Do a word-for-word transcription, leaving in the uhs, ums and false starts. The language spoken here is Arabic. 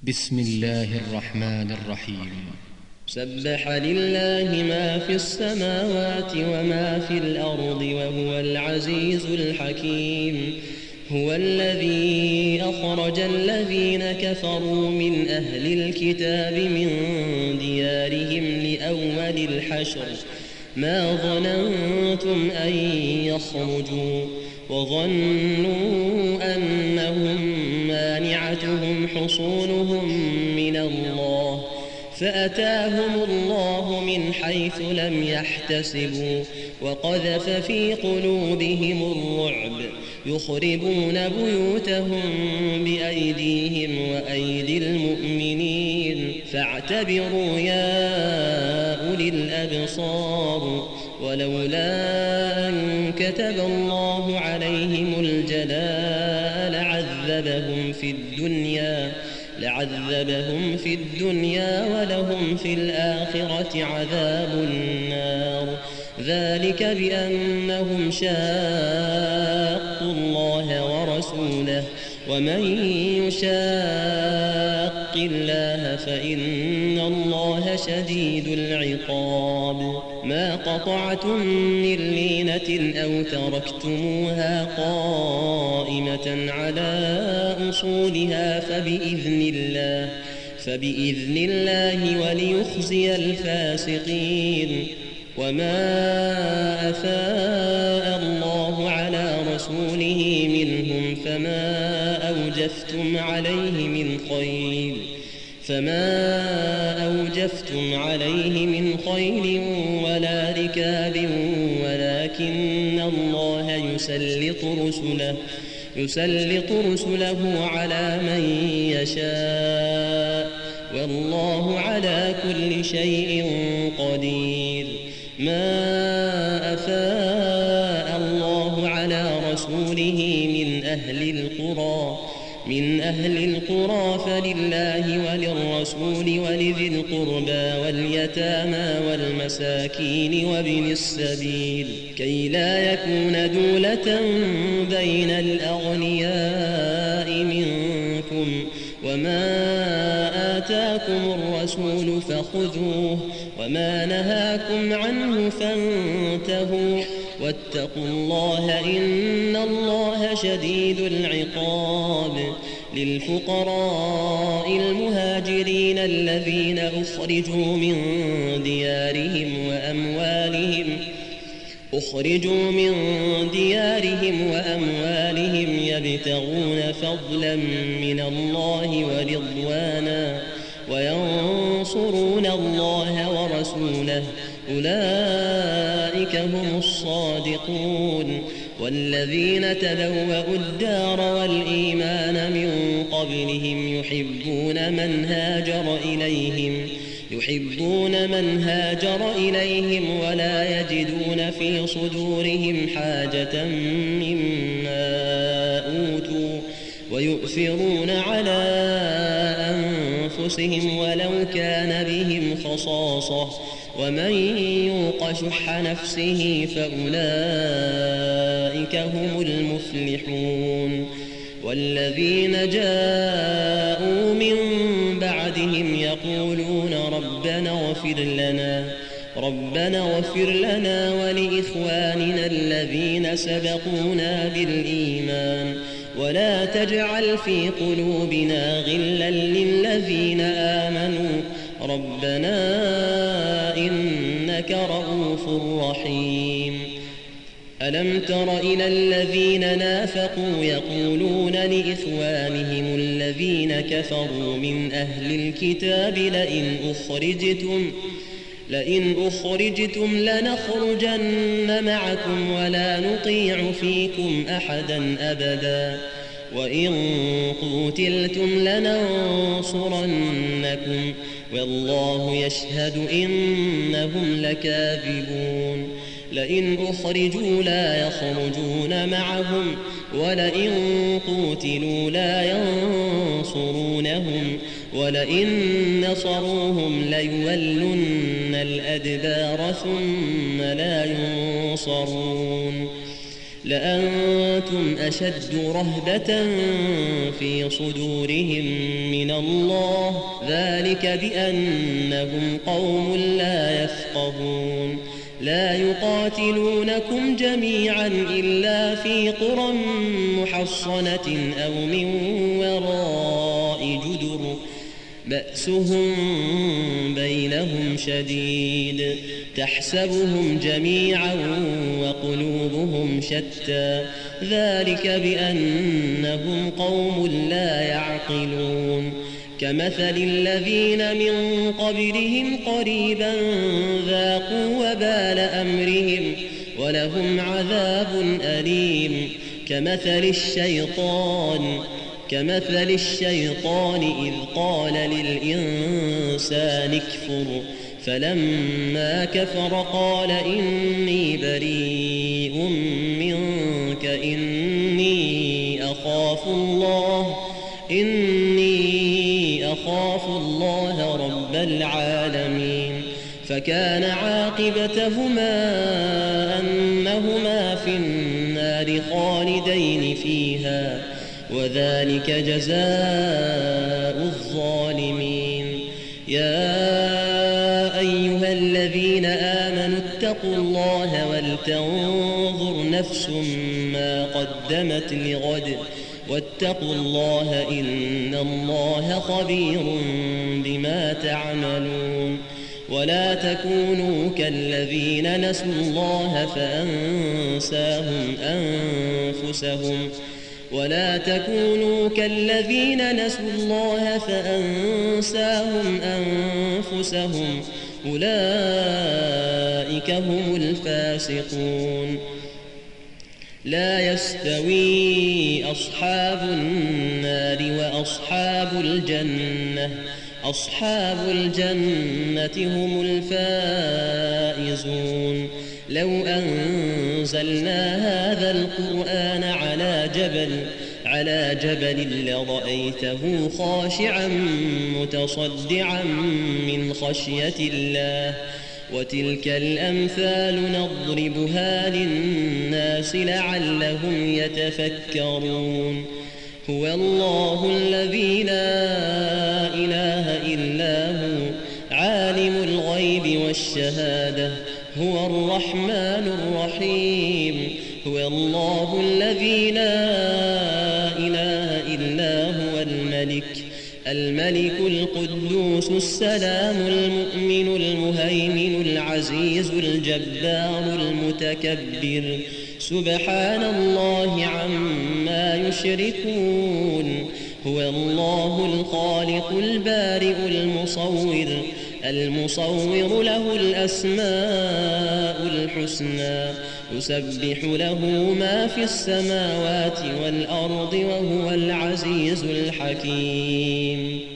بسم الله الرحمن الرحيم. سبح لله ما في السماوات وما في الأرض وهو العزيز الحكيم. هو الذي أخرج الذين كفروا من أهل الكتاب من ديارهم لأول الحشر ما ظننتم أن يخرجوا وظنوا أنهم مانعتهم حصونهم من الله فأتاهم الله من حيث لم يحتسبوا وقذف في قلوبهم الرعب يخربون بيوتهم بأيديهم وأيدي المؤمنين فاعتبروا يا أولي الأبصار. ولولا أن كتب الله عليهم الجلاء لعذبهم في الدنيا لعذبهم في الدنيا ولهم في الآخرة عذاب النار. ذلك بأنهم شاقوا الله ورسوله ومن يشاق الله فإن الله شديد العقاب. ما قطعتم من لينة أو تركتموها قائمة على أصولها فبإذن الله فبإذن الله وليخزي الفاسقين. وما أفاء الله على رسوله منهم فما أوجفتم عليه من خيل فما أوجفتم عليه من خيل ولا ركاب ولكن الله يسلط رسله يسلط رسله على من يشاء والله على كل شيء قدير. ما أفاء الله على رسوله من أهل القرى من أهل القرى فلله وللرسول ولذي القربى واليتامى والمساكين وابن السبيل كي لا يكون دولة بين الأغنياء منكم. وما آتاكم الرسول فخذوه وما نهاكم عنه فانتهوا واتقوا الله إن الله شديد العقاب. للفقراء المهاجرين الذين أخرجوا من ديارهم وأموالهم أخرجوا من ديارهم وأموالهم يبتغون فضلا من الله ورضوانا وينصرون الله ورسوله أولئك هم الصادقون. والذين تبوأوا الدار والإيمان من قبلهم يحبون من هاجر إليهم يحبون من هاجر إليهم ولا يجدون في صدورهم حاجة مما أوتوا ويؤثرون على أنفسهم ولو كان بهم خصاصة ومن يوق شح نفسه فأولئك هم المفلحون. والذين جاءوا من بعدهم يقولون ربنا اغفر لنا ربنا اغفر لنا ولإخواننا الذين سبقونا بالإيمان ولا تجعل في قلوبنا غلا للذين آمنوا ربنا إنك رؤوف رحيم. ألم تر إلى الذين نافقوا يقولون لإخوانهم الذين كفروا من أهل الكتاب لئن أخرجتم لئن أخرجتم لنخرجن معكم ولا نطيع فيكم أحدا أبدا وإن قتلتم لننصرنكم والله يشهد إنهم لكاذبون. لئن أخرجوا لا يخرجون معهم ولئن قتلوا لا ينصرونهم ولئن نصروهم ليولن الأدبار ثم لا ينصرون. لأنتم أشد رهبة في صدورهم من الله، ذلك بأنهم قوم لا يفقهون. لا يقاتلونكم جميعا إلا في قرى محصنة أو من وراء جدر بأسهم بينهم شديد، تحسبهم جميعا وقلوبهم شتى، ذلك بأنهم قوم لا يعقلون. كمثل الذين من قبلهم قريبا ذاقوا وبال أمرهم ولهم عذاب أليم. كمثل الشيطان كمثل الشيطان إذ قال للإنسان اكفر فلما كفر قال إني بريء منك إني أخاف الله إني أخاف الله رب العالمين. فكان عاقبتهما أنهما في النار خالدين فيها، وذلك جزاء الظالمين. يا أيها الذين آمنوا اتقوا الله ولتنظر نفس ما قدمت لغد واتقوا الله إن الله خبير بما تعملون. ولا تكونوا كالذين نسوا الله فأنساهم أنفسهم ولا تكونوا كالذين نسوا الله فأنساهم أنفسهم أولئك هم الفاسقون. لا يستوي أصحاب النار وأصحاب الجنة أصحاب الجنة هم الفائزون. لو أنزلنا هذا القرآن على جبل على جبل لرأيته خاشعا متصدعا من خشية الله. وتلك الأمثال نضربها للناس لعلهم يتفكرون. هو الله الذي لا إله إلا هو عالم الغيب والشهادة هو الرحمن الرحيم. هو الله الذي لا إله إلا هو الملك الملك القدوس السلام المؤمن المهيمن العزيز الجبار المتكبر. سبحان الله عما يشركون. هو الله الخالق البارئ المصور المصور له الأسماء الحسنى يسبح له ما في السماوات والأرض وهو العزيز الحكيم.